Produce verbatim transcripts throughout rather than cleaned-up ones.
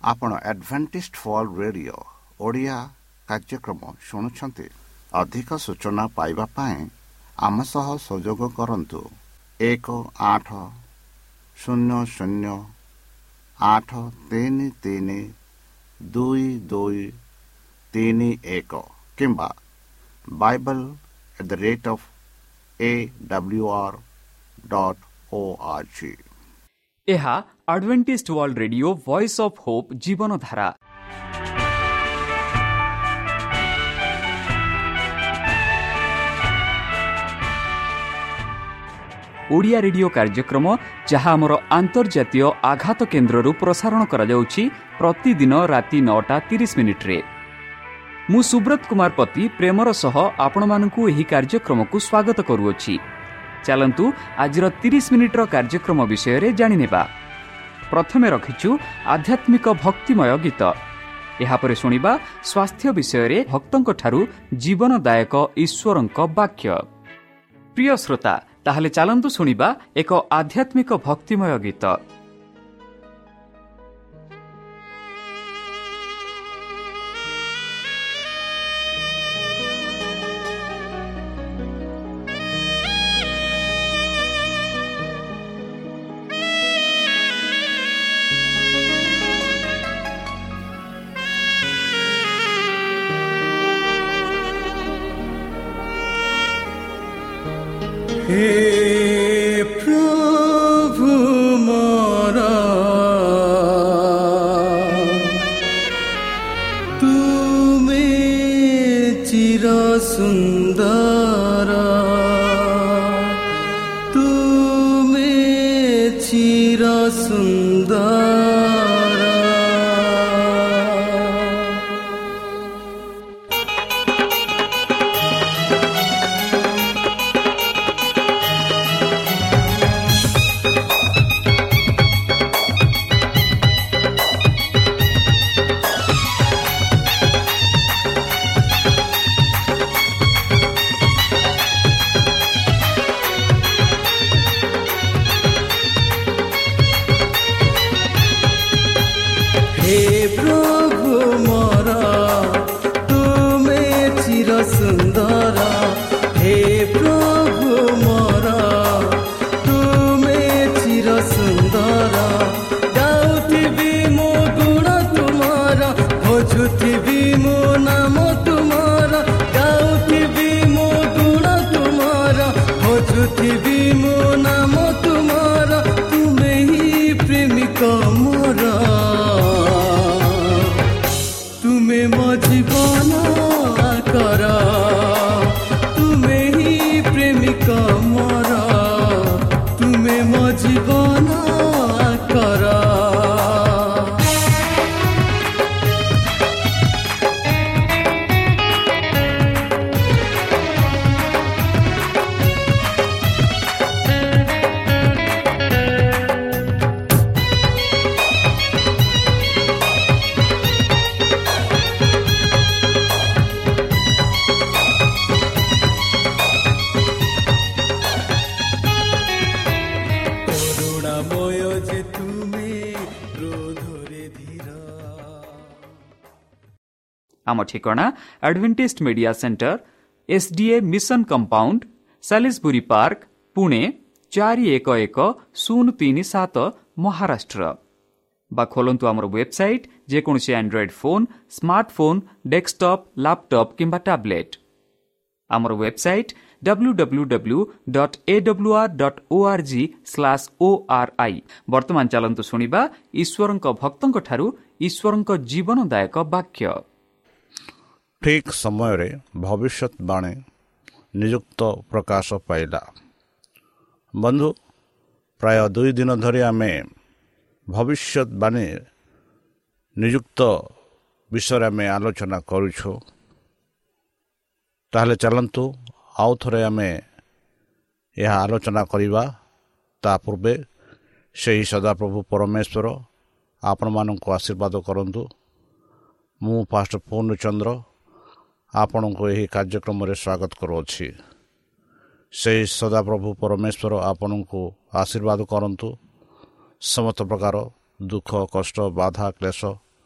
आपण Adventist World radio Odia कार्यक्रम शुणुछंती। अधिक सूचना पाइबा पाएं आम सह सहयोग करंतु एक आठ शून्य शून्य आठ तीन तीन दुई दुई तीन एक किंबा Bible at the rate of A W R dot O R G. यह Adventist World Radio Voice of Hope Jeevan Dhara. Odia radio कार्यक्रम जहाँ आमर आंतर्जातीय आघात केन्द्रु प्रसारण करा जाउछि प्रतिदिन राति नौटा तीस मिनिट रे। मु सुब्रत कुमार पति प्रेमर सह आपण मानकु एही कार्यक्रम को स्वागत करूछि। चलंतु आजिर तीस मिनिट रो कार्यक्रम विषय रे जानि नेबा। प्रथमे रखिछु आध्यात्मिक भक्तिमय गीत। एहा परे सुनिबा स्वास्थ्य विषय रे भक्तंक ठारू जीवनदायक ईश्वरंक वाक्य। प्रिय श्रोता, ताहले चलंतु सुनिबा एक आध्यात्मिक भक्तिमय गीत। हे प्रभु मोरा तुमे चिर सुंदर, तुमे चिर सुंदर। आम ठिकाना Adventist Media Centre SDA mission compound Salisbury Park Pune चार एक एक शून्य तीन सात महाराष्ट्र। बा खोलंतु आमर वेबसाइट जेकोसी android phone smartphone desktop laptop किंबा टैबलेट। आमर website W W W dot A W R dot O R G slash O R I. वर्तमान चलंतु सुनिबा ईश्वरंक भक्तंक ठारू ईश्वरंक जीवनदायक वाक्य। ठीक समय रे भविष्यवाणी नियुक्त प्रकाश पाइला। बंधु, प्राय दुई दिन धरी आमे भविष्यवाणी नियुक्त विषय आमे आलोचना करूछु। ताहले चलंतु आउ थरे आमे यह आलोचना करिबा। ता पूर्वे से ही सदाप्रभु परमेश्वर आपण मानक आशीर्वाद करंतु। मु पास्टर पूर्णचंद्र आपण को यही कार्यक्रम रे स्वागत करुछि। से सदाप्रभु परमेश्वर आपण को आशीर्वाद करंतु। समस्त प्रकार दुख कष्ट बाधा क्लेश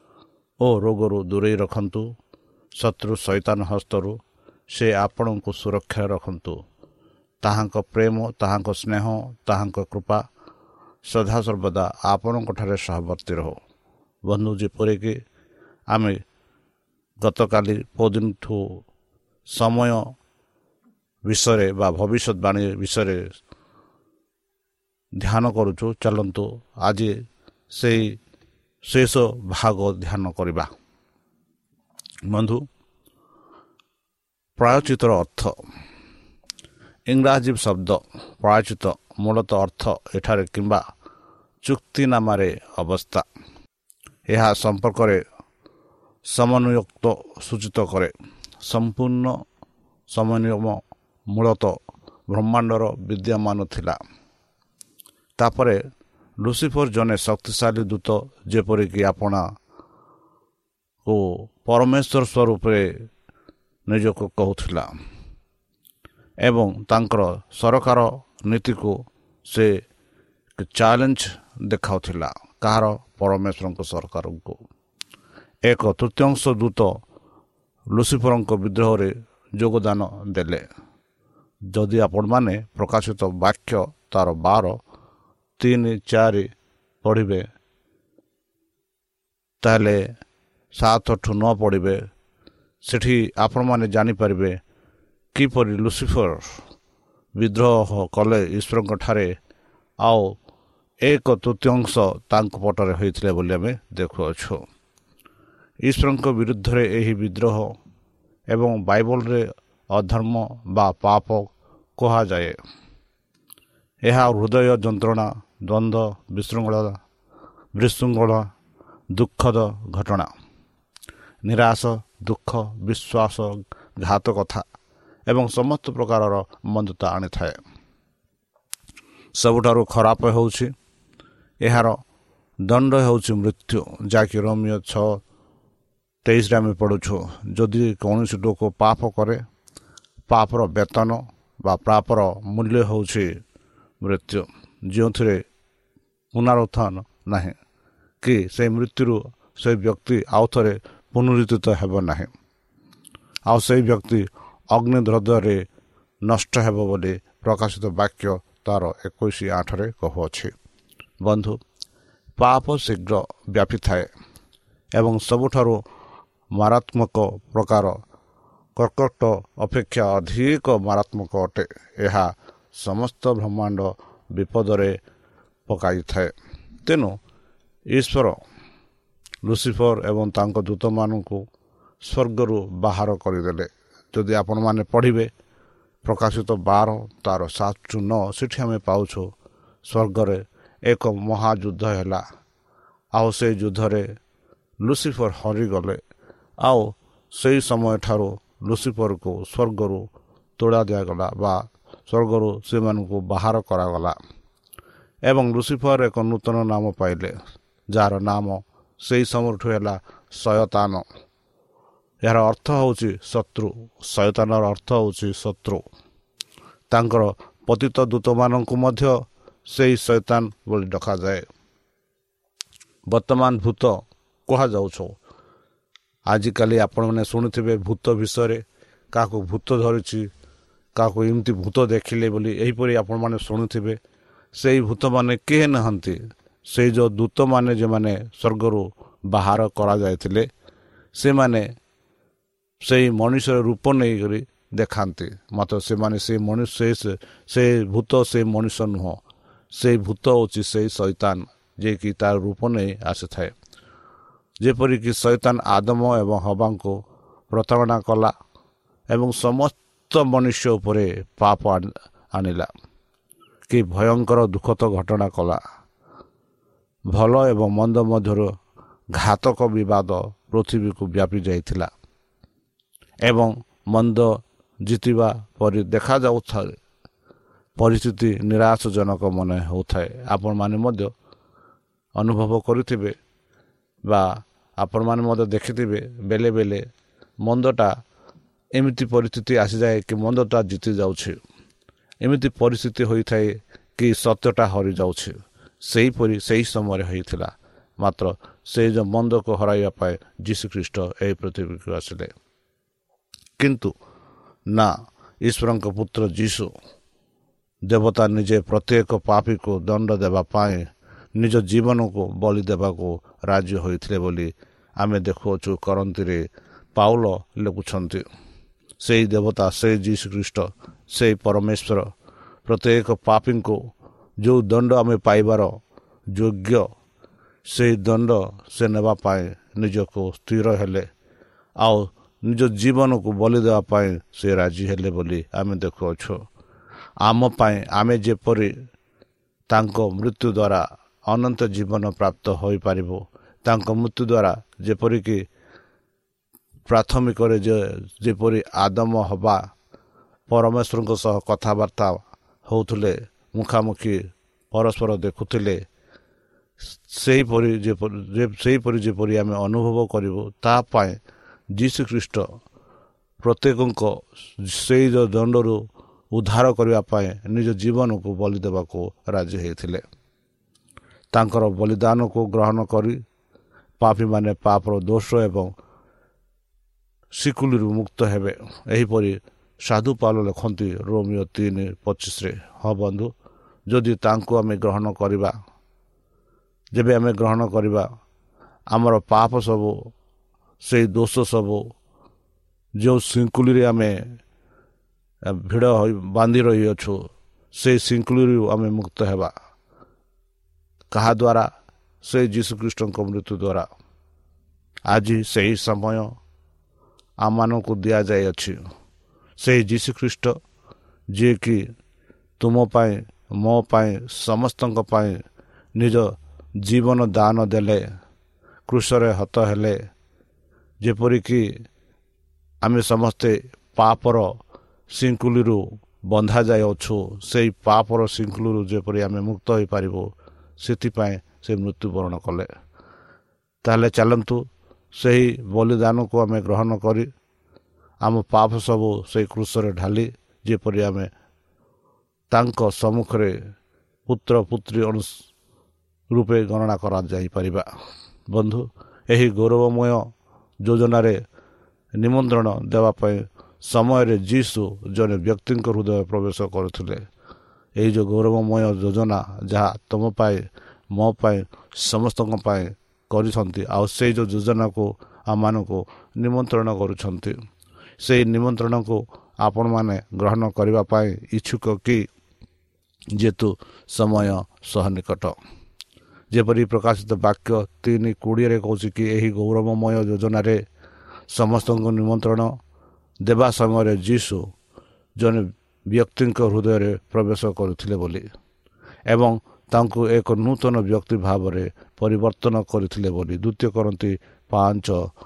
ଓ ରୋଗରୁ ଦୂରେଇ ରଖନ୍ତୁ। ଶତ୍ରୁ ଶୈତାନ ହସ୍ତରୁ ସେ ଆପଣଙ୍କୁ ସୁରକ୍ଷା ରଖନ୍ତୁ। ତାହାଙ୍କ ପ୍ରେମ, ତାହାଙ୍କ ସ୍ନେହ, ତାହାଙ୍କ କୃପା ସଦାସର୍ବଦା ଆପଣଙ୍କଠାରେ ସହବର୍ତ୍ତୀ ରହୁ। ବନ୍ଧୁ, ଯେପରିକି ଆମେ ଗତକାଲି ପରଦିନଠୁ ସମୟ ବିଷୟରେ ବା ଭବିଷ୍ୟତବାଣୀ ବିଷୟରେ ଧ୍ୟାନ କରୁଛୁ, ଚାଲନ୍ତୁ ଆଜି ସେଇ ଶେଷ ଭାଗ ଧ୍ୟାନ କରିବା। ବନ୍ଧୁ, ପ୍ରାୟଶ୍ଚିତ୍ତର ଅର୍ଥ। ଇଂରାଜୀ ଶବ୍ଦ ପ୍ରାୟଶ୍ଚିତ୍ତ ମୂଳତଃ ଅର୍ଥ ଏଠାରେ କିମ୍ବା ଚୁକ୍ତିନାମାରେ ଅବସ୍ଥା। ଏହା ସମ୍ପର୍କରେ ସମନ୍ୱୟତ୍ଵ ସୂଚିତ କରେ। ସମ୍ପୂର୍ଣ୍ଣ ସମନ୍ୱୟ ମୂଳତଃ ବ୍ରହ୍ମାଣ୍ଡର ବିଦ୍ୟମାନ ଥିଲା। ତାପରେ ଲୁସିଫର ଜଣେ ଶକ୍ତିଶାଳୀ ଦୂତ, ଯେପରିକି ଆପଣାକୁ ପରମେଶ୍ୱର ସ୍ୱରୂପରେ ନିଜକୁ କହୁଥିଲା ଏବଂ ତାଙ୍କର ସରକାର ନୀତିକୁ ସେ ଚ୍ୟାଲେଞ୍ଜ ଦେଖାଉଥିଲା। କାହାର? ପରମେଶ୍ୱରଙ୍କ ସରକାରଙ୍କୁ। ଏକ ତୃତୀୟାଂଶ ଦୂତ ଲୁସିଫରଙ୍କ ବିଦ୍ରୋହରେ ଯୋଗଦାନ ଦେଲେ। ଯଦି ଆପଣମାନେ ପ୍ରକାଶିତ ବାକ୍ୟ ତାର ବାର ତିନି ଚାରି ପଢ଼ିବେ, ତାହେଲେ ସାତଠୁ ନ ପଢ଼ିବେ, ସେଠି ଆପଣମାନେ ଜାଣିପାରିବେ କିପରି ଲୁସିଫର ବିଦ୍ରୋହ କଲେ ଈଶ୍ୱରଙ୍କ ଠାରେ ଆଉ ଏକ ତୃତୀୟାଂଶ ତାଙ୍କ ପଟରେ ହୋଇଥିଲେ ବୋଲି ଆମେ ଦେଖୁଅଛୁ। ଈଶ୍ୱରଙ୍କ ବିରୁଦ୍ଧରେ ଏହି ବିଦ୍ରୋହ ଏବଂ ବାଇବଲରେ ଅଧର୍ମ ବା ପାପ କୁହାଯାଏ। ଏହା ହୃଦୟ ଯନ୍ତ୍ରଣା, ଦ୍ୱନ୍ଦ୍ୱ, ବିଶୃଙ୍ଖଳା ବିଶୃଙ୍ଖଳା ଦୁଃଖଦ ଘଟଣା, ନିରାଶ, ଦୁଃଖ, ବିଶ୍ୱାସ ଘାତକତା ଏବଂ ସମସ୍ତ ପ୍ରକାରର ମନ୍ଦତା ଆଣିଥାଏ। ସବୁଠାରୁ ଖରାପ ହେଉଛି ଏହାର ଦଣ୍ଡ ହେଉଛି ମୃତ୍ୟୁ, ଯାହାକି ରୋମିଓ ଛଅ ତେଇଶରେ ଆମେ ପଢ଼ୁଛୁ। ଯଦି କୌଣସି ଲୋକ ପାପ କରେ, ପାପର ବେତନ ବା ପାପର ମୂଲ୍ୟ ହେଉଛି ମୃତ୍ୟୁ, ଯେଉଁଥିରେ ପୁନରୁତ୍ଥାନ ନାହିଁ କି ସେହି ମୃତ୍ୟୁରୁ ସେହି ବ୍ୟକ୍ତି ଆଉ ଥରେ ପୁନରୁତ୍ଥିତ ହେବ ନାହିଁ, ଆଉ ସେହି ବ୍ୟକ୍ତି ଅଗ୍ନିଦ୍ରବ୍ୟରେ ନଷ୍ଟ ହେବ ବୋଲି ପ୍ରକାଶିତ ବାକ୍ୟ ତାର ଏକୋଇଶ ଆଠରେ କହୁଅଛି। ବନ୍ଧୁ, ପାପ ଶୀଘ୍ର ବ୍ୟାପିଥାଏ ଏବଂ ସବୁଠାରୁ ମାରାତ୍ମକ ପ୍ରକାର କର୍କଟ ଅପେକ୍ଷା ଅଧିକ ମାରାତ୍ମକ ଅଟେ। ଏହା ସମସ୍ତ ବ୍ରହ୍ମାଣ୍ଡ ବିପଦରେ ପକାଇଥାଏ। ତେଣୁ ଈଶ୍ୱର ଲୁସିଫର ଏବଂ ତାଙ୍କ ଦୂତମାନଙ୍କୁ ସ୍ୱର୍ଗରୁ ବାହାର କରିଦେଲେ। ଯଦି ଆପଣମାନେ ପଢ଼ିବେ ପ୍ରକାଶିତ ବାର ତାର ସାତରୁ ନଅ, ସେଠି ଆମେ ପାଉଛୁ ସ୍ୱର୍ଗରେ ଏକ ମହାଯୁଦ୍ଧ ହେଲା, ଆଉ ସେଇ ଯୁଦ୍ଧରେ ଲୁସିଫର ହରିଗଲେ, ଆଉ ସେହି ସମୟଠାରୁ ଲୁସିଫରକୁ ସ୍ୱର୍ଗରୁ ତୋଡ଼ା ଦିଆଗଲା ବା ସ୍ୱର୍ଗରୁ ସେମାନଙ୍କୁ ବାହାର କରାଗଲା ଏବଂ ଲୁସିଫର ଏକ ନୂତନ ନାମ ପାଇଲେ, ଯାହାର ନାମ ସେହି ସମୟଠୁ ହେଲା ଶୟତାନ। ଏହାର ଅର୍ଥ ହେଉଛି ଶତ୍ରୁ। ଶୟତାନର ଅର୍ଥ ହେଉଛି ଶତ୍ରୁ। ତାଙ୍କର ପତିତ ଦୂତମାନଙ୍କୁ ମଧ୍ୟ ସେହି ଶୟତାନ ବୋଲି ଡକାଯାଏ। ବର୍ତ୍ତମାନ ଭୂତ କୁହାଯାଉଛୁ। ଆଜିକାଲି ଆପଣମାନେ ଶୁଣିଥିବେ ଭୂତ ବିଷୟରେ, କାହାକୁ ଭୂତ ଧରିଛି, କାହାକୁ ଏମିତି ଭୂତ ଦେଖିଲେ ବୋଲି ଏହିପରି ଆପଣମାନେ ଶୁଣିଥିବେ। ସେଇ ଭୂତମାନେ କେହି ନାହାନ୍ତି, ସେଇ ଯେଉଁ ଦୂତମାନେ ଯେଉଁମାନେ ସ୍ୱର୍ଗରୁ ବାହାର କରାଯାଇଥିଲେ, ସେମାନେ ସେଇ ମଣିଷର ରୂପ ନେଇକରି ଦେଖାନ୍ତି, ମାତ୍ର ସେମାନେ ସେଇ ମଣିଷ ସେ ଭୂତ ସେଇ ମଣିଷ ନୁହଁ। ସେଇ ଭୂତ ହେଉଛି ସେଇ ଶୈତାନ, ଯିଏକି ତାର ରୂପ ନେଇ ଆସିଥାଏ। ଯେପରିକି ଶୈତାନ ଆଦମ ଏବଂ ହବାଙ୍କୁ ପ୍ରତାରଣା କଲା ଏବଂ ସମସ୍ତ ମନୁଷ୍ୟ ଉପରେ ପାପ ଆଣିଲା, କି ଭୟଙ୍କର ଦୁଃଖଦ ଘଟଣା କଲା। ଭଲ ଏବଂ ମନ୍ଦ ମଧ୍ୟରୁ ଘାତକ ବିବାଦ ପୃଥିବୀକୁ ବ୍ୟାପି ଯାଇଥିଲା ଏବଂ ମନ୍ଦ ଜିତିବା ପରି ଦେଖାଯାଉଥାଏ। ପରିସ୍ଥିତି ନିରାଶଜନକ ମନେ ହେଉଥାଏ। ଆପଣମାନେ ମଧ୍ୟ ଅନୁଭବ କରିଥିବେ ବା ଆପଣମାନେ ମଧ୍ୟ ଦେଖିଥିବେ, ବେଳେ ବେଳେ ମନ୍ଦଟା ଏମିତି ପରିସ୍ଥିତି ଆସିଯାଏ କି ମନ୍ଦଟା ଜିତି ଯାଉଛି, ଏମିତି ପରିସ୍ଥିତି ହୋଇଥାଏ କି ସତ୍ୟଟା ହରିଯାଉଛି। ସେହିପରି ସେହି ସମୟରେ ହୋଇଥିଲା। ମାତ୍ର ସେଇ ଯେଉଁ ମନ୍ଦକୁ ହରାଇବା ପାଇଁ ଯୀଶୁଖ୍ରୀଷ୍ଟ ଏହି ପୃଥିବୀକୁ ଆସିଲେ। କିନ୍ତୁ ନା, ଈଶ୍ୱରଙ୍କ ପୁତ୍ର ଯୀଶୁ ଦେବତା ନିଜେ ପ୍ରତ୍ୟେକ ପାପୀକୁ ଦଣ୍ଡ ଦେବା ପାଇଁ ନିଜ ଜୀବନକୁ ବଳି ଦେବାକୁ ରାଜି ହୋଇଥିଲେ ବୋଲି ଆମେ ଦେଖୁଅଛୁ। କରନ୍ତିରେ ପାଉଲ ଲେଖୁଛନ୍ତି, ସେଇ ଦେବତା, ସେଇ ଯୀଶୁଖ୍ରୀଷ୍ଟ, ସେଇ ପରମେଶ୍ୱର ପ୍ରତ୍ୟେକ ପାପୀଙ୍କୁ ଯେଉଁ ଦଣ୍ଡ ଆମେ ପାଇବାର ଯୋଗ୍ୟ, ସେଇ ଦଣ୍ଡ ସେ ନେବା ପାଇଁ ନିଜକୁ ସ୍ଥିର ହେଲେ, ଆଉ ନିଜ ଜୀବନକୁ ବଳି ଦେବା ପାଇଁ ସେ ରାଜି ହେଲେ ବୋଲି ଆମେ ଦେଖୁଅଛୁ। ଆମ ପାଇଁ ଆମେ ଯେପରି ତାଙ୍କ ମୃତ୍ୟୁ ଦ୍ୱାରା ଅନନ୍ତ ଜୀବନ ପ୍ରାପ୍ତ ହୋଇପାରିବୁ, ତାଙ୍କ ମୃତ୍ୟୁ ଦ୍ୱାରା ଯେପରିକି ପ୍ରାଥମିକରେ ଯେ ଯେପରି ଆଦମ ହବା ପରମେଶ୍ୱରଙ୍କ ସହ କଥାବାର୍ତ୍ତା ହେଉଥିଲେ, ମୁଖାମୁଖି ପରସ୍ପର ଦେଖୁଥିଲେ, ସେହିପରି ଯେପରି ସେହିପରି ଯେପରି ଆମେ ଅନୁଭବ କରିବୁ, ତା ପାଇଁ ଯୀଶୁଖ୍ରୀଷ୍ଟ ପ୍ରତ୍ୟେକଙ୍କ ସେଇ ଦଣ୍ଡରୁ ଉଦ୍ଧାର କରିବା ପାଇଁ ନିଜ ଜୀବନକୁ ବଳି ଦେବାକୁ ରାଜି ହୋଇଥିଲେ। ତାଙ୍କର ବଳିଦାନକୁ ଗ୍ରହଣ କରି ପାପୀମାନେ ପାପର ଦୋଷ ଏବଂ ଶିକୁଲିରୁ ମୁକ୍ତ ହେବେ। ଏହିପରି ସାଧୁ ପାଉଲ ଲେଖନ୍ତି ରୋମିଓ ତିନି ପଚିଶରେ। ହଁ ବନ୍ଧୁ, ଯଦି ତାଙ୍କୁ ଆମେ ଗ୍ରହଣ କରିବା, ଯେବେ ଆମେ ଗ୍ରହଣ କରିବା, ଆମର ପାପ ସବୁ, ସେଇ ଦୋଷ ସବୁ, ଯେଉଁ ଶିଙ୍କୁଲିରେ ଆମେ ଭିଡ଼ ହୋଇ ବାନ୍ଧି ରହିଅଛୁ, ସେଇ ଶିଙ୍କୁଲିରୁ ଆମେ ମୁକ୍ତ ହେବା। କାହା ଦ୍ୱାରା? ସେଇ ଯୀଶୁଖ୍ରୀଷ୍ଟଙ୍କ ମୃତ୍ୟୁ ଦ୍ୱାରା। ଆଜି ସେହି ସମୟ ଆମମାନଙ୍କୁ ଦିଆଯାଇଅଛି। ସେଇ ଯୀଶୁଖ୍ରୀଷ୍ଟ ଯିଏକି ତୁମ ପାଇଁ, ମୋ ପାଇଁ, ସମସ୍ତଙ୍କ ପାଇଁ ନିଜ ଜୀବନ ଦାନ ଦେଲେ, କ୍ରୁଶରେ ହତ ହେଲେ, ଯେପରିକି ଆମେ ସମସ୍ତେ ପାପର ଶିଙ୍କୁଲିରୁ ବନ୍ଧା ଯାଇଅଛୁ, ସେଇ ପାପର ଶିଙ୍କୁଲିରୁ ଯେପରି ଆମେ ମୁକ୍ତ ହୋଇପାରିବୁ, ସେଥିପାଇଁ ସେ ମୃତ୍ୟୁବରଣ କଲେ। ତାହେଲେ ଚାଲନ୍ତୁ ସେହି ବଳିଦାନକୁ ଆମେ ଗ୍ରହଣ କରି ଆମ ପାପ ସବୁ ସେଇ କ୍ରୁଶରେ ଢାଲି ଯେପରି ଆମେ ତାଙ୍କ ସମ୍ମୁଖରେ ପୁତ୍ର ପୁତ୍ରୀ ରୂପେ ଗଣନା କରାଯାଇପାରିବା। ବନ୍ଧୁ, ଏହି ଗୌରବମୟ ଯୋଜନାରେ ନିମନ୍ତ୍ରଣ ଦେବା ପାଇଁ ସମୟରେ ଯୀଶୁ ଜଣେ ବ୍ୟକ୍ତିଙ୍କ ହୃଦୟ ପ୍ରବେଶ କରୁଥିଲେ। ଏହି ଯେଉଁ ଗୌରବମୟ ଯୋଜନା ଯାହା ତୁମ ପାଇଁ, ମୋ ପାଇଁ, ସମସ୍ତଙ୍କ ପାଇଁ କରିଛନ୍ତି, ଆଉ ସେଇ ଯେଉଁ ଯୋଜନାକୁ ଆମମାନଙ୍କୁ ନିମନ୍ତ୍ରଣ କରୁଛନ୍ତି, ସେଇ ନିମନ୍ତ୍ରଣକୁ ଆପଣମାନେ ଗ୍ରହଣ କରିବା ପାଇଁ ଇଚ୍ଛୁକ କି? ଯେହେତୁ ସମୟ ସହ ନିକଟ, ଯେପରି ପ୍ରକାଶିତ ବାକ୍ୟ ତିନି କୋଡ଼ିଏରେ କହୁଛି କି ଏହି ଗୌରବମୟ ଯୋଜନାରେ ସମସ୍ତଙ୍କୁ ନିମନ୍ତ୍ରଣ ଦେବା ସମୟରେ ଯୀଶୁ ଜଣେ ବ୍ୟକ୍ତିଙ୍କ ହୃଦୟରେ ପ୍ରବେଶ କରୁଥିଲେ ବୋଲି ଏବଂ ତାଙ୍କୁ ଏକ ନୂତନ ବ୍ୟକ୍ତି ଭାବରେ ପରିବର୍ତ୍ତନ କରିଥିଲେ ବୋଲି ଦ୍ୱିତୀୟ କରନ୍ତି ପାଞ୍ଚ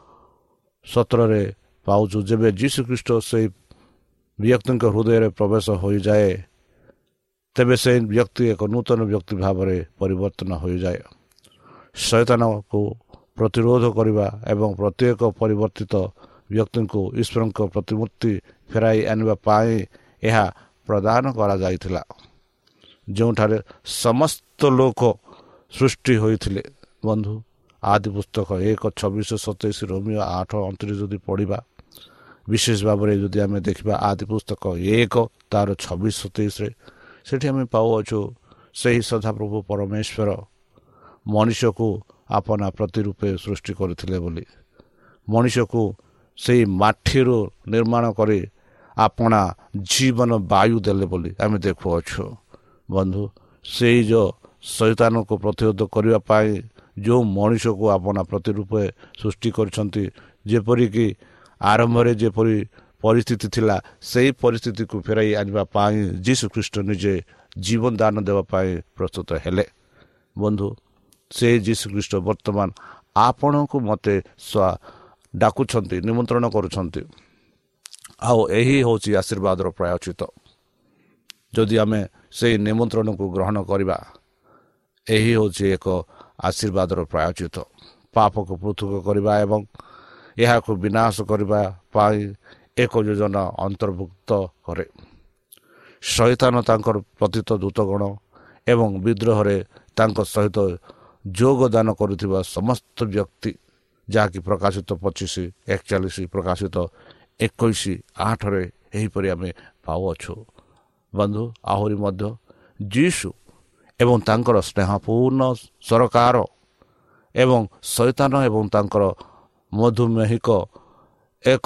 ସତରରେ ପାଉଛୁ। ଯେବେ ଯୀଶୁଖ୍ରୀଷ୍ଟ ସେହି ବ୍ୟକ୍ତିଙ୍କ ହୃଦୟରେ ପ୍ରବେଶ ହୋଇଯାଏ, ତେବେ ସେହି ବ୍ୟକ୍ତି ଏକ ନୂତନ ବ୍ୟକ୍ତି ଭାବରେ ପରିବର୍ତ୍ତନ ହୋଇଯାଏ। ଶୟତାନକୁ ପ୍ରତିରୋଧ କରିବା ଏବଂ ପ୍ରତ୍ୟେକ ପରିବର୍ତ୍ତିତ ବ୍ୟକ୍ତିଙ୍କୁ ଈଶ୍ୱରଙ୍କ ପ୍ରତିମୂର୍ତ୍ତି ଫେରାଇ ଆଣିବା ପାଇଁ ଏହା ପ୍ରଦାନ କରାଯାଇଥିଲା, ଯେଉଁଠାରେ ସମସ୍ତ ଲୋକ ସୃଷ୍ଟି ହୋଇଥିଲେ। ବନ୍ଧୁ, ଆଦି ପୁସ୍ତକ ଏକ ଛବିଶ ସତେଇଶ, ରୋମିଓ ଆଠ ଅଣତିରିଶ ଯଦି ପଢ଼ିବା, ବିଶେଷ ଭାବରେ ଯଦି ଆମେ ଦେଖିବା ଆଦି ପୁସ୍ତକ ଏକ ତାର ଛବିଶ ସତେଇଶରେ, ସେଠି ଆମେ ପାଉଅଛୁ ସେହି ସଦାପ୍ରଭୁ ପରମେଶ୍ୱର ମଣିଷକୁ ଆପଣା ପ୍ରତିରୂପେ ସୃଷ୍ଟି କରିଥିଲେ ବୋଲି, ମଣିଷକୁ ସେହି ମାଟିରୁ ନିର୍ମାଣ କରି ଆପଣା ଜୀବନ ବାୟୁ ଦେଲେ ବୋଲି ଆମେ ଦେଖୁଅଛୁ। ବନ୍ଧୁ, ସେଇ ଯେଉଁ ଶୈତାନକୁ ପ୍ରତିରୋଧ କରିବା ପାଇଁ ଯେଉଁ ମଣିଷକୁ ଆପଣା ପ୍ରତିରୂପେ ସୃଷ୍ଟି କରିଛନ୍ତି, ଯେପରିକି ଆରମ୍ଭରେ ଯେପରି ପରିସ୍ଥିତି ଥିଲା, ସେହି ପରିସ୍ଥିତିକୁ ଫେରାଇ ଆଣିବା ପାଇଁ ଯୀଶୁଖ୍ରୀଷ୍ଟ ନିଜେ ଜୀବନ ଦାନ ଦେବା ପାଇଁ ପ୍ରସ୍ତୁତ ହେଲେ। ବନ୍ଧୁ, ସେଇ ଯୀଶୁଖ୍ରୀଷ୍ଟ ବର୍ତ୍ତମାନ ଆପଣଙ୍କୁ ମୋତେ ଡାକୁଛନ୍ତି, ନିମନ୍ତ୍ରଣ କରୁଛନ୍ତି, ଆଉ ଏହି ହେଉଛି ଆଶୀର୍ବାଦର ପ୍ରାୟଶ୍ଚିତ। ଯଦି ଆମେ ସେହି ନିମନ୍ତ୍ରଣକୁ ଗ୍ରହଣ କରିବା, ଏହି ହେଉଛି ଏକ ଆଶୀର୍ବାଦର ପ୍ରାୟଶ୍ଚିତ। ପାପକୁ ପୃଥକ କରିବା ଏବଂ ଏହାକୁ ବିନାଶ କରିବା ପାଇଁ ଏକ ଯୋଜନା ଅନ୍ତର୍ଭୁକ୍ତ କରେ। ଶୟତାନ ତାଙ୍କର ପତିତ ଦୂତଗଣ ଏବଂ ବିଦ୍ରୋହରେ ତାଙ୍କ ସହିତ ଯୋଗଦାନ କରୁଥିବା ସମସ୍ତ ବ୍ୟକ୍ତି, ଯାହାକି ପ୍ରକାଶିତ ପଚିଶ ଏକଚାଳିଶ ପ୍ରକାଶିତ ଏକୋଇଶ ଆଠରେ ଏହିପରି ଆମେ ପାଉଅଛୁ। ବନ୍ଧୁ, ଆହୁରି ମଧ୍ୟ ଯୀଶୁ ଏବଂ ତାଙ୍କର ସ୍ନେହପୂର୍ଣ୍ଣ ସରକାର ଏବଂ ଶୈତାନ ଏବଂ ତାଙ୍କର ମଧୁମେହିକ ଏକ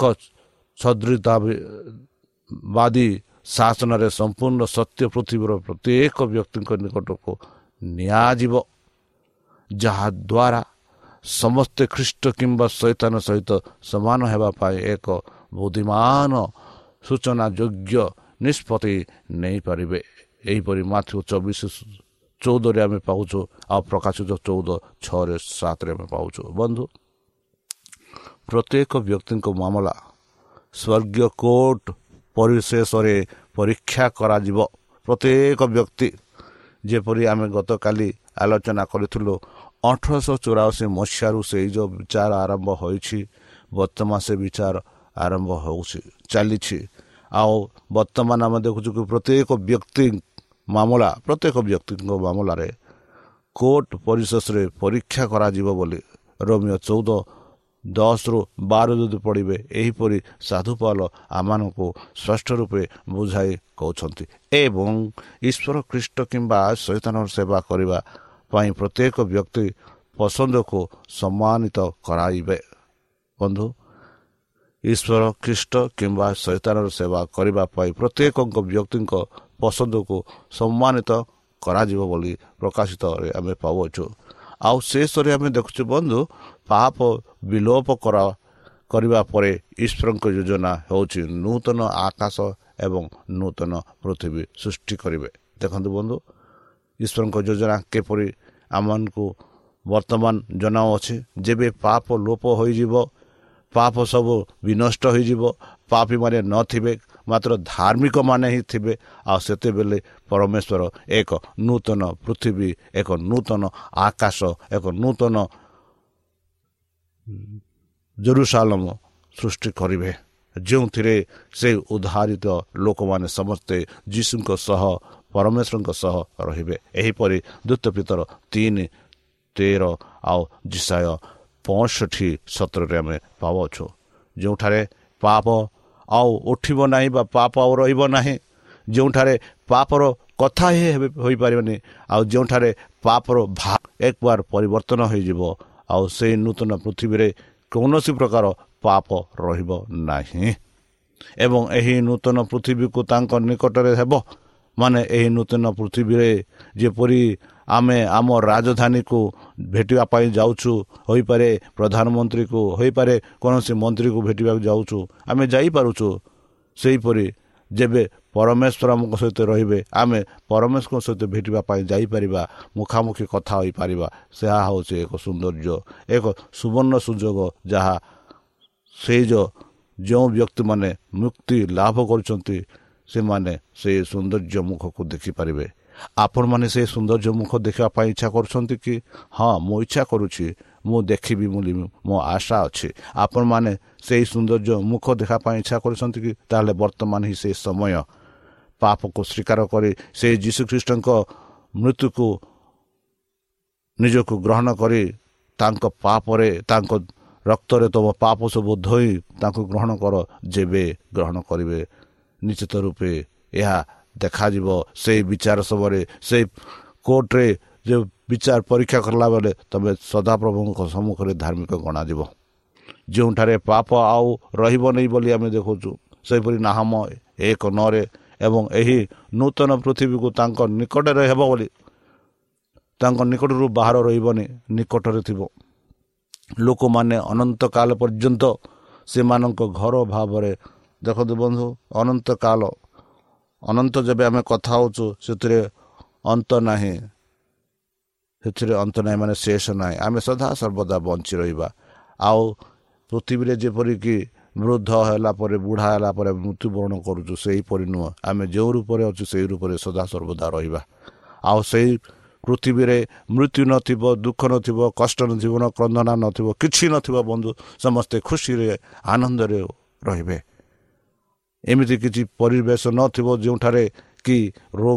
ସଦୃଶବାଦୀ ଶାସନରେ ସମ୍ପୂର୍ଣ୍ଣ ସତ୍ୟ ପୃଥିବୀର ପ୍ରତ୍ୟେକ ବ୍ୟକ୍ତିଙ୍କ ନିକଟକୁ ନିଆଯିବ, ଯାହାଦ୍ୱାରା ସମସ୍ତେ ଖ୍ରୀଷ୍ଟ କିମ୍ବା ଶୈତାନ ସହିତ ସମାନ ହେବା ପାଇଁ ଏକ ବୁଦ୍ଧିମାନ ସୂଚନା ଯୋଗ୍ୟ ନିଷ୍ପତ୍ତି ନେଇପାରିବେ। ଏହିପରି ମାଥ୍ୟୁ ଚବିଶ ଚଉଦରେ ଆମେ ପାଉଛୁ, ଆଉ ପ୍ରକାଶିତ ଚଉଦ ଛଅରେ ସାତରେ ଆମେ ପାଉଛୁ। ବନ୍ଧୁ, ପ୍ରତ୍ୟେକ ବ୍ୟକ୍ତିଙ୍କ ମାମଲା ସ୍ୱର୍ଗୀୟ କୋର୍ଟ ପରିଶେଷରେ ପରୀକ୍ଷା କରାଯିବ। ପ୍ରତ୍ୟେକ ବ୍ୟକ୍ତି, ଯେପରି ଆମେ ଗତକାଲି ଆଲୋଚନା କରିଥିଲୁ, ଅଠରଶହ ଚଉରାଅଶୀ ମସିହାରୁ ସେଇ ଯେଉଁ ବିଚାର ଆରମ୍ଭ ହୋଇଛି, ବର୍ତ୍ତମାନ ସେ ବିଚାର ଆରମ୍ଭ ହେଉଛି ଚାଲିଛି। ଆଉ ବର୍ତ୍ତମାନ ଆମେ ଦେଖୁଛୁ କି ପ୍ରତ୍ୟେକ ବ୍ୟକ୍ତି ମାମଲା ପ୍ରତ୍ୟେକ ବ୍ୟକ୍ତିଙ୍କ ମାମଲାରେ କୋର୍ଟ ପରିଶେଷରେ ପରୀକ୍ଷା କରାଯିବ ବୋଲି ରୋମିଓ ଚଉଦ ଦଶରୁ ବାର ଯଦି ପଢ଼ିବେ, ଏହିପରି ସାଧୁ ପାଉଲ ଆମମାନଙ୍କୁ ସ୍ପଷ୍ଟ ରୂପେ ବୁଝାଇ କହୁଛନ୍ତି। ଏବଂ ଈଶ୍ୱର ଖ୍ରୀଷ୍ଟ କିମ୍ବା ଶୈତାନର ସେବା କରିବା ପାଇଁ ପ୍ରତ୍ୟେକ ବ୍ୟକ୍ତି ପସନ୍ଦକୁ ସମ୍ମାନିତ କରାଇବେ। ବନ୍ଧୁ, ଈଶ୍ୱର ଖ୍ରୀଷ୍ଟ କିମ୍ବା ଶୈତାନର ସେବା କରିବା ପାଇଁ ପ୍ରତ୍ୟେକଙ୍କ ବ୍ୟକ୍ତିଙ୍କ ପସନ୍ଦକୁ ସମ୍ମାନିତ କରାଯିବ ବୋଲି ପ୍ରକାଶିତରେ ଆମେ ପାଉଛୁ। ଆଉ ଶେଷରେ ଆମେ ଦେଖୁଛୁ ବନ୍ଧୁ, ପାପ ବିଲୋପ କରା କରିବା ପରେ ଈଶ୍ୱରଙ୍କ ଯୋଜନା ହେଉଛି ନୂତନ ଆକାଶ ଏବଂ ନୂତନ ପୃଥିବୀ ସୃଷ୍ଟି କରିବେ। ଦେଖନ୍ତୁ ବନ୍ଧୁ, ଈଶ୍ୱରଙ୍କ ଯୋଜନା କିପରି ଆମମାନଙ୍କୁ ବର୍ତ୍ତମାନ ଜଣାଅଛି। ଯେବେ ପାପ ଲୋପ ହୋଇଯିବ, ପାପ ସବୁ ବିନଷ୍ଟ ହୋଇଯିବ, ପାପୀମାନେ ନଥିବେ, ମାତ୍ର ଧାର୍ମିକମାନେ ହିଁ ଥିବେ। ଆଉ ସେତେବେଳେ ପରମେଶ୍ୱର ଏକ ନୂତନ ପୃଥିବୀ, ଏକ ନୂତନ ଆକାଶ, ଏକ ନୂତନ ଜେରୁସାଲେମ ସୃଷ୍ଟି କରିବେ, ଯେଉଁଥିରେ ସେ ଉଦ୍ଧାରିତ ଲୋକମାନେ ସମସ୍ତେ ଯୀଶୁଙ୍କ ସହ ପରମେଶ୍ୱରଙ୍କ ସହ ରହିବେ। ଏହିପରି ଦ୍ୱିତୀୟ ପିତର ତିନି ତେର ଆଉ ଯିଶାୟ ପଞ୍ଚଷଠି ସତରରେ ଆମେ ପାଉଛୁ, ଯେଉଁଠାରେ ପାପ ଆଉ ଉଠିବ ନାହିଁ ବା ପାପ ଆଉ ରହିବ ନାହିଁ, ଯେଉଁଠାରେ ପାପର କଥା ହିଁ ହୋଇପାରିବନି, ଆଉ ଯେଉଁଠାରେ ପାପର ଭାଗ ଏକବାର ପରିବର୍ତ୍ତନ ହୋଇଯିବ, ଆଉ ସେଇ ନୂତନ ପୃଥିବୀରେ କୌଣସି ପ୍ରକାର ପାପ ରହିବ ନାହିଁ। ଏବଂ ଏହି ନୂତନ ପୃଥିବୀକୁ ତାଙ୍କ ନିକଟରେ ହେବ, ମାନେ ଏହି ନୂତନ ପୃଥିବୀରେ ଯେପରି ଆମେ ଆମ ରାଜଧାନୀକୁ ଭେଟିବା ପାଇଁ ଯାଉଛୁ, ହୋଇପାରେ ପ୍ରଧାନମନ୍ତ୍ରୀକୁ, ହୋଇପାରେ କୌଣସି ମନ୍ତ୍ରୀକୁ ଭେଟିବାକୁ ଯାଉଛୁ, ଆମେ ଯାଇପାରୁଛୁ। ସେହିପରି ଯେବେ ପରମେଶ୍ୱର ଆମଙ୍କ ସହିତ ରହିବେ, ଆମେ ପରମେଶ୍ୱରଙ୍କ ସହିତ ଭେଟିବା ପାଇଁ ଯାଇପାରିବା, ମୁଖାମୁଖି କଥା ହୋଇପାରିବା। ସେହା ହେଉଛି ଏକ ସୌନ୍ଦର୍ଯ୍ୟ, ଏକ ସୁବର୍ଣ୍ଣ ସୁଯୋଗ, ଯାହା ସେଇ ଯେଉଁ ବ୍ୟକ୍ତିମାନେ ମୁକ୍ତି ଲାଭ କରୁଛନ୍ତି ସେମାନେ ସେଇ ସୌନ୍ଦର୍ଯ୍ୟ ମୁଖକୁ ଦେଖିପାରିବେ। ଆପଣମାନେ ସେଇ ସୌନ୍ଦର୍ଯ୍ୟ ମୁଖ ଦେଖିବା ପାଇଁ ଇଚ୍ଛା କରୁଛନ୍ତି କି? ହଁ, ମୁଁ ଇଚ୍ଛା କରୁଛି, ମୁଁ ଦେଖିବି ବୋଲି ମୋ ଆଶା ଅଛି। ଆପଣମାନେ ସେଇ ସୌନ୍ଦର୍ଯ୍ୟ ମୁଖ ଦେଖିବା ପାଇଁ ଇଚ୍ଛା କରୁଛନ୍ତି କି? ତାହେଲେ ବର୍ତ୍ତମାନ ହିଁ ସେ ସମୟ। ପାପକୁ ସ୍ୱୀକାର କରି ସେ ଯୀଶୁଖ୍ରୀଷ୍ଟଙ୍କ ମୃତ୍ୟୁକୁ ନିଜକୁ ଗ୍ରହଣ କରି ତାଙ୍କ ପାପରେ, ତାଙ୍କ ରକ୍ତରେ ତୁମ ପାପ ସବୁ ଧୋଇ ତାଙ୍କୁ ଗ୍ରହଣ କର। ଯେବେ ଗ୍ରହଣ କରିବେ, ନିଶ୍ଚିତ ରୂପେ ଏହା ଦେଖାଯିବ ସେଇ ବିଚାର ସମୟରେ, ସେଇ କୋର୍ଟରେ ଯେଉଁ ବିଚାର ପରୀକ୍ଷା କଲା ବେଳେ ତୁମେ ସଦାପ୍ରଭୁଙ୍କ ସମ୍ମୁଖରେ ଧାର୍ମିକ ଗଣାଯିବ, ଯେଉଁଠାରେ ପାପ ଆଉ ରହିବ ନାହିଁ ବୋଲି ଆମେ ଦେଖୁଛୁ। ସେହିପରି ନାହମ ଏକ ନରେ ଏବଂ ଏହି ନୂତନ ପୃଥିବୀକୁ ତାଙ୍କ ନିକଟରେ ହେବ ବୋଲି, ତାଙ୍କ ନିକଟରୁ ବାହାର ରହିବନି, ନିକଟରେ ଥିବ। ଲୋକମାନେ ଅନନ୍ତ କାଳ ପର୍ଯ୍ୟନ୍ତ ସେମାନଙ୍କ ଘର ଭାବରେ, ଦେଖନ୍ତୁ ବନ୍ଧୁ, ଅନନ୍ତ କାଳ, ଅନନ୍ତ ଯେବେ ଆମେ କଥା ହେଉଛୁ, ସେଥିରେ ଅନ୍ତ ନାହିଁ, ସେଥିରେ ଅନ୍ତ ନାହିଁ ମାନେ ଶେଷ ନାହିଁ। ଆମେ ସଦା ସର୍ବଦା ବଞ୍ଚି ରହିବା। ଆଉ ପୃଥିବୀରେ ଯେପରିକି ବୃଦ୍ଧ ହେଲା ପରେ, ବୁଢ଼ା ହେଲା ପରେ ମୃତ୍ୟୁବରଣ କରୁଛୁ, ସେହିପରି ନୁହଁ। ଆମେ ଯେଉଁ ରୂପରେ ଅଛୁ ସେଇ ରୂପରେ ସଦା ସର୍ବଦା ରହିବା। ଆଉ ସେଇ ପୃଥିବୀରେ ମୃତ୍ୟୁ ନଥିବ, ଦୁଃଖ ନଥିବ, କଷ୍ଟ ନଥିବ, କ୍ରନ୍ଦନା ନଥିବ, କିଛି ନଥିବ ବନ୍ଧୁ। ସମସ୍ତେ ଖୁସିରେ ଆନନ୍ଦରେ ରହିବେ। ଏମିତି କିଛି ପରିବେଶ ନଥିବ ଯେଉଁଠାରେ କି ରୋଗ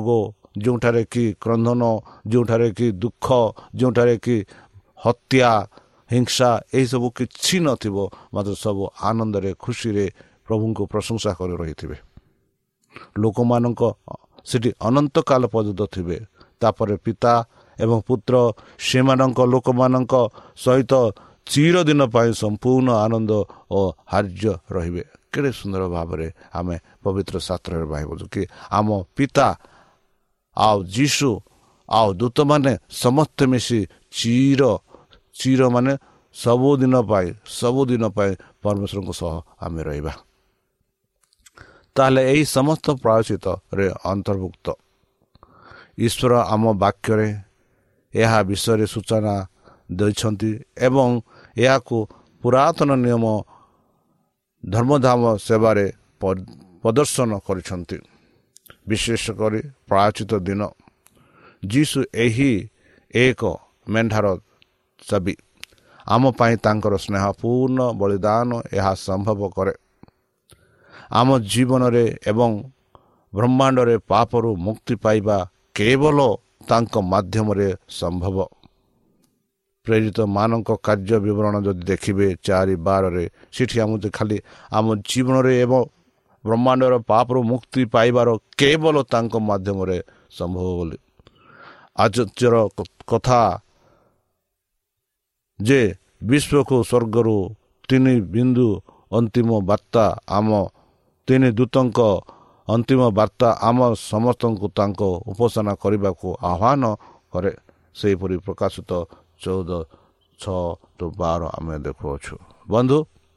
ଯେଉଁଠାରେ କି କ୍ରନ୍ଧନ, ଯେଉଁଠାରେ କି ଦୁଃଖ, ଯେଉଁଠାରେ କି ହତ୍ୟା, ହିଂସା ଏହିସବୁ କିଛି ନଥିବ, ମାତ୍ର ସବୁ ଆନନ୍ଦରେ ଖୁସିରେ ପ୍ରଭୁଙ୍କୁ ପ୍ରଶଂସା କରି ରହିଥିବେ। ଲୋକମାନଙ୍କ ସେଠି ଅନନ୍ତକାଳ ପର୍ଯ୍ୟନ୍ତ ଥିବେ। ତାପରେ ପିତା ଏବଂ ପୁତ୍ର ସେମାନଙ୍କ ଲୋକମାନଙ୍କ ସହିତ ଚିରଦିନ ପାଇଁ ସମ୍ପୂର୍ଣ୍ଣ ଆନନ୍ଦ ଓ ହାର୍ଯ୍ୟ ରହିବେ। କେଡ଼େ ସୁନ୍ଦର ଭାବରେ ଆମେ ପବିତ୍ର ଶାସ୍ତ୍ରରେ ପାଇବୁ କି ଆମ ପିତା ଆଉ ଯୀଶୁ ଆଉ ଦୂତମାନେ ସମସ୍ତେ ମିଶି ଚିର ଚିର ମାନେ ସବୁଦିନ ପାଇଁ ସବୁଦିନ ପାଇଁ ପରମେଶ୍ୱରଙ୍କ ସହ ଆମେ ରହିବା। ତାହେଲେ ଏହି ସମସ୍ତ ପ୍ରାୟଶ୍ଚିତରେ ଅନ୍ତର୍ଭୁକ୍ତ। ଈଶ୍ୱର ଆମ ବାକ୍ୟରେ ଏହା ବିଷୟରେ ସୂଚନା ଦେଇଛନ୍ତି ଏବଂ ଏହାକୁ ପୁରାତନ ନିୟମ ଧର୍ମଧାମ ସେବାରେ ପ୍ରଦର୍ଶନ କରିଛନ୍ତି। ବିଶେଷ କରି ପ୍ରାୟଶ୍ଚିତ ଦିନ ଯୀଶୁ ଏହି ଏକ ମେଣ୍ଢାର ଚାବି ଆମ ପାଇଁ ତାଙ୍କର ସ୍ନେହପୂର୍ଣ୍ଣ ବଳିଦାନ ଏହା ସମ୍ଭବ କରେ। ଆମ ଜୀବନରେ ଏବଂ ବ୍ରହ୍ମାଣ୍ଡରେ ପାପରୁ ମୁକ୍ତି ପାଇବା କେବଳ ତାଙ୍କ ମାଧ୍ୟମରେ ସମ୍ଭବ। ପ୍ରେରିତ ମାନଙ୍କ କାର୍ଯ୍ୟ ବିବରଣ ଯଦି ଦେଖିବେ ଚାରି ବାରରେ, ସେଠି ଆମକୁ ଖାଲି ଆମ ଜୀବନରେ ଏବଂ ବ୍ରହ୍ମାଣ୍ଡର ପାପରୁ ମୁକ୍ତି ପାଇବାର କେବଳ ତାଙ୍କ ମାଧ୍ୟମରେ ସମ୍ଭବ ବୋଲି। ଆଶ୍ଚର୍ଯ୍ୟର କଥା ଯେ ବିଶ୍ୱକୁ ସ୍ୱର୍ଗରୁ ତିନି ବିନ୍ଦୁ ଅନ୍ତିମ ବାର୍ତ୍ତା ଆମ ତିନି ଦୂତଙ୍କ ଅନ୍ତିମ ବାର୍ତ୍ତା ଆମ ସମସ୍ତଙ୍କୁ ତାଙ୍କ ଉପାସନା କରିବାକୁ ଆହ୍ୱାନ କରେ। ସେହିପରି ପ୍ରକାଶିତ ଚଉଦ ଛଅ ଟୁ ବାର ଆମେ ଦେଖୁଅଛୁ। ବନ୍ଧୁ,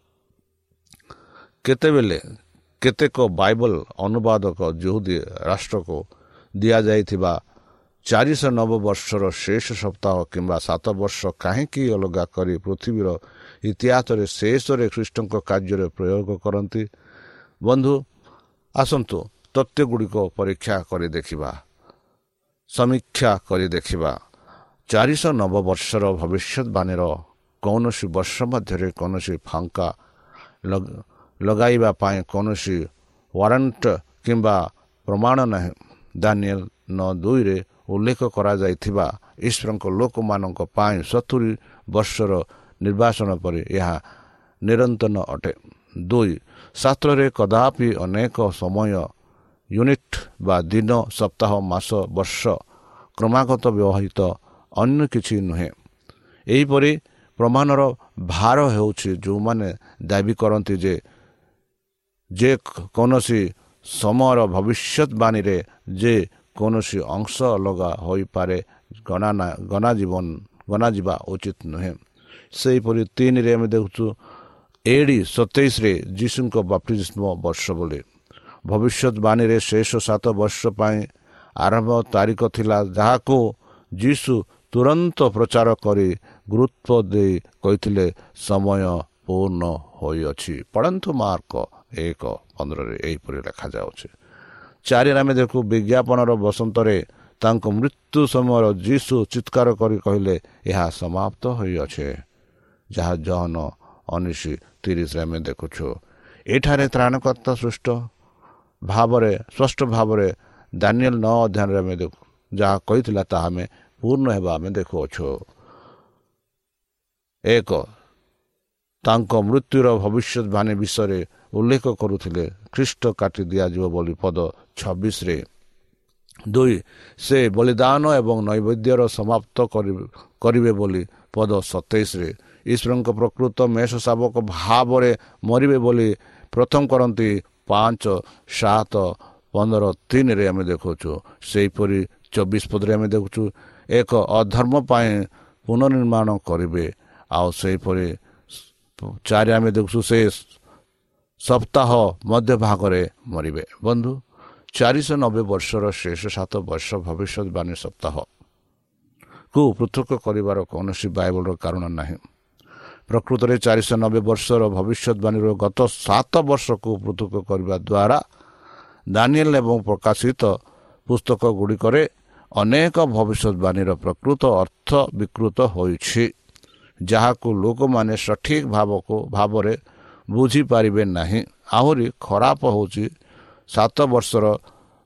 କେତେବେଳେ କେତେକ ବାଇବଲ ଅନୁବାଦକ ଯହୁଦୀ ରାଷ୍ଟ୍ରକୁ ଦିଆଯାଇଥିବା ଚାରିଶହ ନବେ ବର୍ଷର ଶେଷ ସପ୍ତାହ କିମ୍ବା ସାତ ବର୍ଷ କାହିଁକି ଅଲଗା କରି ପୃଥିବୀର ଇତିହାସରେ ଶେଷରେ ଖ୍ରୀଷ୍ଟଙ୍କ କାର୍ଯ୍ୟରେ ପ୍ରୟୋଗ କରନ୍ତି? ବନ୍ଧୁ, ଆସନ୍ତୁ ତଥ୍ୟଗୁଡ଼ିକ ପରୀକ୍ଷା କରି ଦେଖିବା, ସମୀକ୍ଷା କରି ଦେଖିବା। ଚାରିଶହ ନବେ ବର୍ଷର ଭବିଷ୍ୟତବାଣୀର କୌଣସି ବର୍ଷ ମଧ୍ୟରେ କୌଣସି ଫାଙ୍କା ଲଗାଇବା ପାଇଁ କୌଣସି ୱାରେଣ୍ଟ କିମ୍ବା ପ୍ରମାଣ ନାହିଁ। ଦାନିଏଲ ନଅ ଦୁଇରେ ଉଲ୍ଲେଖ କରାଯାଇଥିବା ଈଶ୍ୱରଙ୍କ ଲୋକମାନଙ୍କ ପାଇଁ ସତୁରି ବର୍ଷର ନିର୍ବାସନ ପରେ ଏହା ନିରନ୍ତର ଅଟେ। ଦୁଇ, ଶାସ୍ତ୍ରରେ କଦାପି ଅନେକ ସମୟ, ୟୁନିଟ୍ ବା ଦିନ, ସପ୍ତାହ, ମାସ, ବର୍ଷ କ୍ରମାଗତ ବ୍ୟବହୃତ ଅନ୍ୟ କିଛି ନୁହେଁ। ଏହିପରି ପ୍ରମାଣର ଭାର ହେଉଛି ଯେଉଁମାନେ ଦାବି କରନ୍ତି ଯେ ଯେ କୌଣସି ସମୟର ଭବିଷ୍ୟତବାଣୀରେ ଯେ କୌଣସି ଅଂଶ ଅଲଗା ହୋଇପାରେ ଗଣନା ଗଣାଜୀବନ ଗଣାଯିବା ଉଚିତ ନୁହେଁ। ସେହିପରି ତିନିରେ ଆମେ ଦେଖୁଛୁ ଏଡି ସତେଇଶରେ ଯୀଶୁଙ୍କ ବାପ୍ତିସ୍ମ ବର୍ଷ ବୋଲି। ଭବିଷ୍ୟତବାଣୀରେ ଶେଷ ସାତ ବର୍ଷ ପାଇଁ ଆରମ୍ଭ ତାରିଖ ଥିଲା, ଯାହାକୁ ଯୀଶୁ ତୁରନ୍ତ ପ୍ରଚାର କରି ଗୁରୁତ୍ୱ ଦେଇ କହିଥିଲେ ସମୟ ପୂର୍ଣ୍ଣ ହୋଇଅଛି। ପଢ଼ନ୍ତୁ ମାର୍କ ଏକ ପନ୍ଦରରେ ଏହିପରି ଲେଖାଯାଉଛି। ଚାରିରେ ଆମେ ଦେଖୁ ବିଜ୍ଞାପନର ବସନ୍ତରେ ତାଙ୍କ ମୃତ୍ୟୁ ସମୟର ଯୀଶୁ ଚିତ୍କାର କରି କହିଲେ ଏହା ସମାପ୍ତ ହୋଇଅଛେ, ଯାହା ଜହନ ଉଣେଇଶ ତିରିଶରେ ଆମେ ଦେଖୁଛୁ। ଏଠାରେ ତ୍ରାଣକର୍ତ୍ତା ସୃଷ୍ଟ ଭାବରେ ସ୍ପଷ୍ଟ ଭାବରେ ଦାନିଏଲ ନଅ ଅଧ୍ୟାୟରେ ଆମେ ଦେଖୁ ଯାହା କହିଥିଲା ତାହା ଆମେ ପୂର୍ଣ୍ଣ ହେବା ଆମେ ଦେଖୁଅଛୁ। ଏକ, ତାଙ୍କ ମୃତ୍ୟୁର ଭବିଷ୍ୟତବାଣୀ ବିଷୟରେ ଉଲ୍ଲେଖ କରୁଥିଲେ ଖ୍ରୀଷ୍ଟ କାଟି ଦିଆଯିବ ବୋଲି ପଦ ଛବିଶରେ। ଦୁଇ, ସେ ବଳିଦାନ ଏବଂ ନୈବେଦ୍ୟର ସମାପ୍ତ କରିବେ ବୋଲି ପଦ ସତେଇଶରେ। ଈଶ୍ୱରଙ୍କ ପ୍ରକୃତ ମେଷ ଶାବକ ଭାବରେ ମରିବେ ବୋଲି ପ୍ରଥମ କରନ୍ତି ପାଞ୍ଚ ସାତ ପନ୍ଦର ତିନିରେ ଆମେ ଦେଖୁଛୁ। ସେହିପରି ଚବିଶ ପଦରେ ଆମେ ଦେଖୁଛୁ ଏକ ଅଧର୍ମ ପାଇଁ ପୁନର୍ନିର୍ମାଣ କରିବେ। ଆଉ ସେହିପରି ଚାରି ଆମେ ଦେଖୁଛୁ ସେ ସପ୍ତାହ ମଧ୍ୟ ଭାଗରେ ମରିବେ। ବନ୍ଧୁ, ଚାରିଶହ ନବେ ବର୍ଷର ଶେଷ ସାତ ବର୍ଷ ଭବିଷ୍ୟତବାଣୀ ସପ୍ତାହକୁ ପୃଥକ କରିବାର କୌଣସି ବାଇବଲର କାରଣ ନାହିଁ। ପ୍ରକୃତରେ ଚାରିଶହ ନବେ ବର୍ଷର ଭବିଷ୍ୟତବାଣୀର ଗତ ସାତ ବର୍ଷକୁ ପୃଥକ କରିବା ଦ୍ୱାରା ଦାନିଏଲ ଏବଂ ପ୍ରକାଶିତ ପୁସ୍ତକ ଗୁଡ଼ିକରେ ଅନେକ ଭବିଷ୍ୟତବାଣୀର ପ୍ରକୃତ ଅର୍ଥ ବିକୃତ ହୋଇଛି, ଯାହାକୁ ଲୋକମାନେ ସଠିକ୍ ଭାବକୁ ଭାବରେ ବୁଝିପାରିବେ ନାହିଁ। ଆହୁରି ଖରାପ ହେଉଛି ସାତ ବର୍ଷର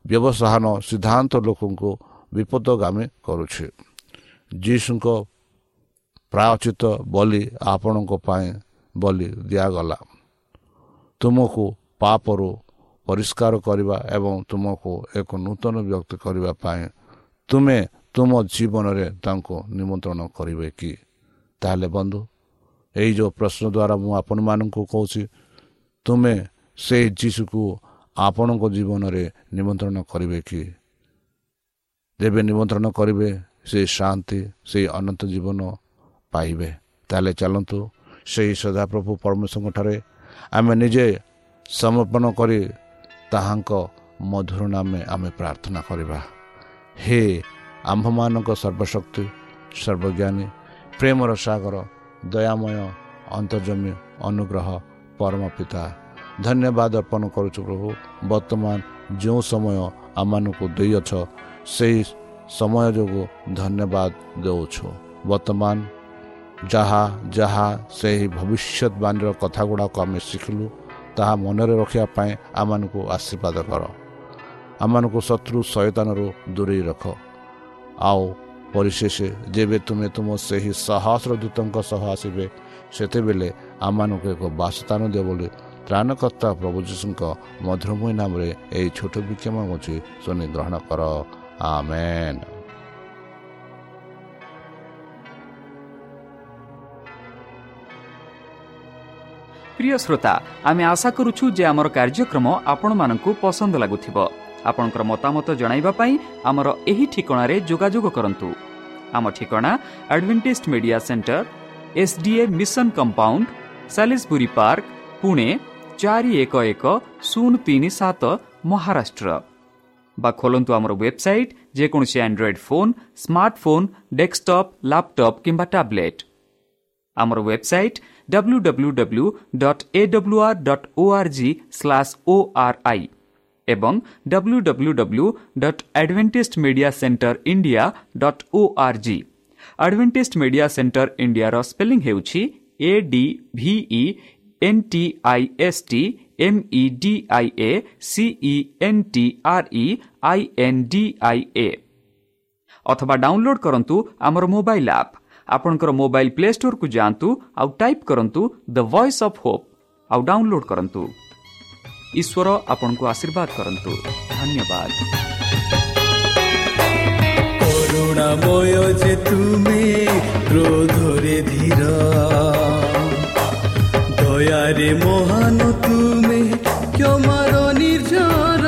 ବ୍ୟବସାୟନ ସିଦ୍ଧାନ୍ତ ଲୋକଙ୍କୁ ବିପଦଗାମୀ କରୁଛି। ଯୀଶୁଙ୍କ ପ୍ରାୟଶ୍ଚିତ ବଲି ଆପଣଙ୍କ ପାଇଁ ବଲି ଦିଆଗଲା, ତୁମକୁ ପାପରୁ ପରିଷ୍କାର କରିବା ଏବଂ ତୁମକୁ ଏକ ନୂତନ ବ୍ୟକ୍ତି କରିବା ପାଇଁ। ତୁମେ ତୁମ ଜୀବନରେ ତାଙ୍କୁ ନିମନ୍ତ୍ରଣ କରିବେ କି? ତାହେଲେ ବନ୍ଧୁ, ଏଇ ଯେଉଁ ପ୍ରଶ୍ନ ଦ୍ୱାରା ମୁଁ ଆପଣମାନଙ୍କୁ କହୁଛି, ତୁମେ ସେଇ ଯୀଶୁକୁ ଆପଣଙ୍କ ଜୀବନରେ ନିମନ୍ତ୍ରଣ କରିବେ କି? ଯେବେ ନିମନ୍ତ୍ରଣ କରିବେ, ସେଇ ଶାନ୍ତି, ସେଇ ଅନନ୍ତ ଜୀବନ ପାଇବେ। ତାହେଲେ ଚାଲନ୍ତୁ ସେହି ସଦାପ୍ରଭୁ ପରମେଶ୍ୱରଙ୍କଠାରେ ଆମେ ନିଜେ ସମର୍ପଣ କରି ତାହାଙ୍କ ମଧୁର ନାମେ ଆମେ ପ୍ରାର୍ଥନା କରିବା। ହେ ଆମ୍ଭମାନଙ୍କ ସର୍ବଶକ୍ତି, ସର୍ବଜ୍ଞାନୀ, ପ୍ରେମର ସାଗର, ଦୟାମୟ, ଅନ୍ତର୍ଜମୀ, ଅନୁଗ୍ରହ, ପରମ ପିତା, ଧନ୍ୟବାଦ ଅର୍ପଣ କରୁଛୁ ପ୍ରଭୁ। ବର୍ତ୍ତମାନ ଯେଉଁ ସମୟ ଆମମାନଙ୍କୁ ଦେଇଅଛ, ସେହି ସମୟ ଯୋଗୁଁ ଧନ୍ୟବାଦ ଦେଉଛୁ। ବର୍ତ୍ତମାନ ଯାହା ଯାହା ସେହି ଭବିଷ୍ୟତବାଣୀର କଥା ଗୁଡ଼ାକ ଆମେ ଶିଖିଲୁ, ତାହା ମନରେ ରଖିବା ପାଇଁ ଆମମାନଙ୍କୁ ଆଶୀର୍ବାଦ କର। ଆମମାନଙ୍କୁ ଶତ୍ରୁ ଶୟତାନରୁ ଦୂରେଇ ରଖ। ଆଉ ପରିଶେଷ ଯେବେ ତୁମେ ତୁମ ସେହି ସହସ୍ର ଦୂତଙ୍କ ସହ ଆସିବେ, ସେତେବେଳେ ଆମମାନଙ୍କୁ ଏକ ବାସସ୍ଥାନ ଦିଅ ବୋଲି ତ୍ରାଣକର୍ତ୍ତା ପ୍ରଭୁ ଯୀଶୁଙ୍କ ମଧୁରମୟ ନାମରେ ଏହି ଛୋଟ ବିକ୍ଷମ ଅଛି, ଶୁଣି ଗ୍ରହଣ କର। ଆମେନ୍। প্রিয় শ্রোতা, আমি আশা করুছু যে আমার কার্যক্রম আপনার পসন্দ লাগুথিব। আপনার মতামত জনাইবা পাই আমার এই ঠিকଣାর যোগাযোগ করন্তু। আম ঠিকଣା Adventist Media Centre, SDA mission compound, Salisbury Park, Pune চারি এক এক শূন্য তিন সাত, মহারাষ্ট্র। বা খোলন্তু আমার ওয়েবসাইট, যেকোনসি android phone, smartphone, desktop, laptop কিংবা ট্যাবলেট। আমার website W W W dot A W R dot O R G slash O R I এবং W W W dot Adventist Media Centre India dot O R G. Adventist Media Centre ইন্ডিয়ার spelling ହେଉଛି A D V E N T I S T M E D I A C E N T R E I N D I A. অথবা download করন্তু আমার mobile app. আপনার mobile play store কু যাআন্তু আউ type করন্তু the Voice of Hope আউ download করন্তু। ঈশ্বর আপনার আশীর্বাদ করন্তু। ধন্যবাদ। করুণাময় যে তুমি, ক্রোধরে ধীর, দয়ারে মহান তুমি, ক্ষমার নির্ঝর।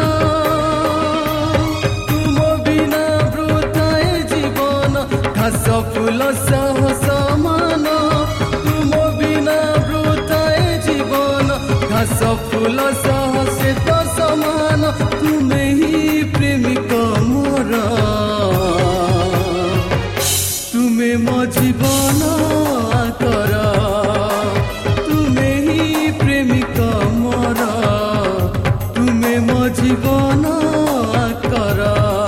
তুম বিনা বৃথায় জীবন, ঘাস ফুল সহ সমান। তুম বিনা বৃথায় জীবন, ঘাস ফুল সহ শ্বেত সমান। তুমি হি প্রেমিক মোর, তুমি মো জীবন কর। তুমি হি প্রেমিক মোর, তুমি মো জীবন কর।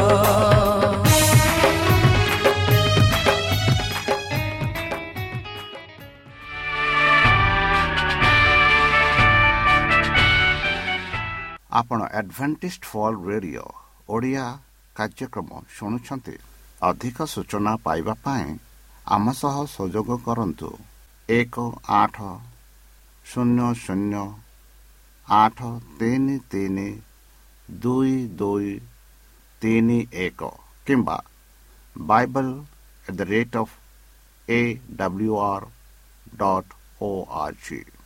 ଆପଣ ଆଡଭେଣ୍ଟିଷ୍ଟ ଫଲ୍ ରେଡ଼ିଓ ଓଡ଼ିଆ କାର୍ଯ୍ୟକ୍ରମ ଶୁଣୁଛନ୍ତି। ଅଧିକ ସୂଚନା ପାଇବା ପାଇଁ ଆମ ସହ ସଂଯୋଗ କରନ୍ତୁ ଏକ ଆଠ ଶୂନ ଶୂନ ଆଠ ତିନି ତିନି ଦୁଇ ଦୁଇ ତିନି ଏକ କିମ୍ବା Bible at the rate of A W R dot O R G.